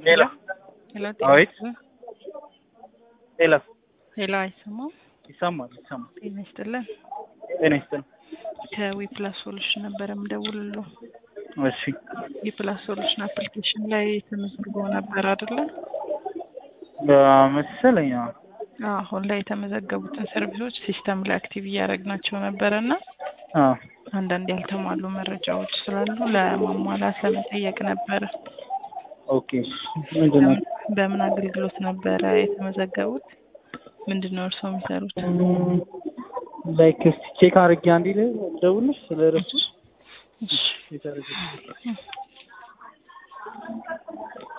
ሄሎ ሄሎ አቤት ሄሎ ሄሎ አይሰማም? ይሰማል። ጤና ይስጥልን። ጤና ይስጥልኝ። ከዊፕላስ ሶሉሽን ነበር የምደውልልዎ። እሺ ዊፕላስ ሶሉሽን አፕሊኬሽን ላይ ተመዝግቦ ነበር አይደለ? መሰለኝ። አሁን ላይ የተመዘገቡትን ሰርቪሶች ሲስተም ላይ አክቲቭ እያደረግናቸው ነበረና አንዳንድ ያልተሟሉ መረጃዎች ስላሉ ለማሟላት ለመጠየቅ ነበረ። ኦኬ ምንድነው? በምን አገልግሎት ነበረ የተመዘገቡት? ምንድነው እርስዎ የሚሰሩት? ላይክ እስቲ ቼክ አድርጌ አንዴ ልደውልልሽ ስለረሱ። እሺ